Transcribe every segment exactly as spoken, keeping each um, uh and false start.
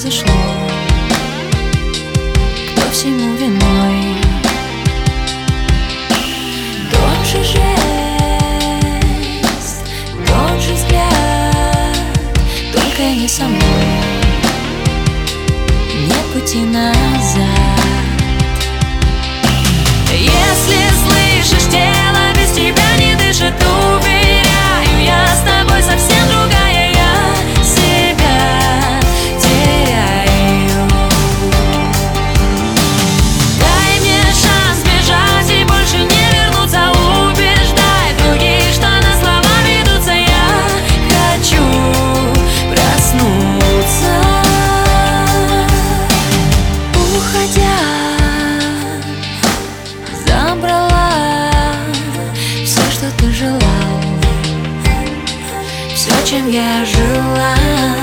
произошло? Кто всему виной? Тот же жест, тот же взгляд, только не со мной. Нет пути назад. Если слышишь, тело без тебя не дышит, уверяю, я с тобой совсем другая, я себя теряю. Дай мне шанс бежать и больше не вернуться, убеждай других, что на слова ведутся. Я хочу проснуться. Уходя, забрала все, что ты желал, все, чем я жила.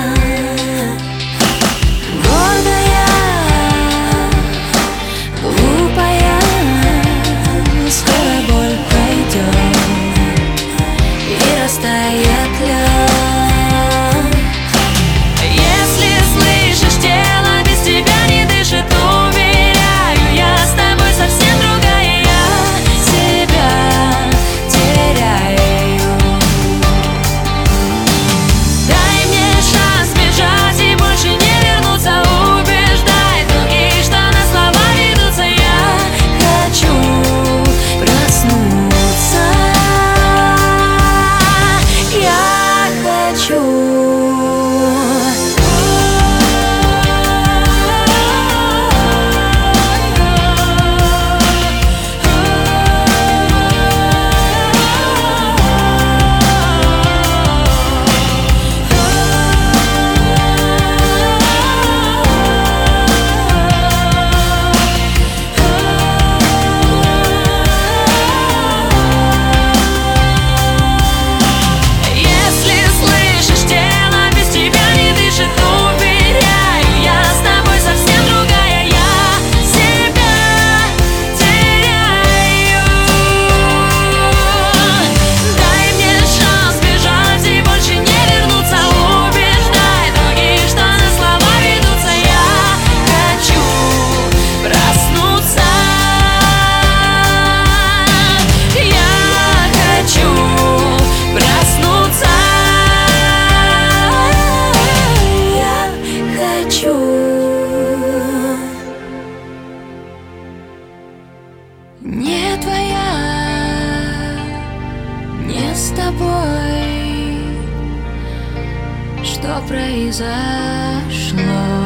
Гордая, глупая, скоро боль пройдет и растает лед. Если слышишь, тело без тебя не дышит, уверяю, я с тобой совсем другая, я себя теряю. Дай мне шанс бежать и больше не вернуться, убеждай других, что на слова ведутся. Я хочу проснуться. Я хочу. Не твоя, не с тобой, что произошло?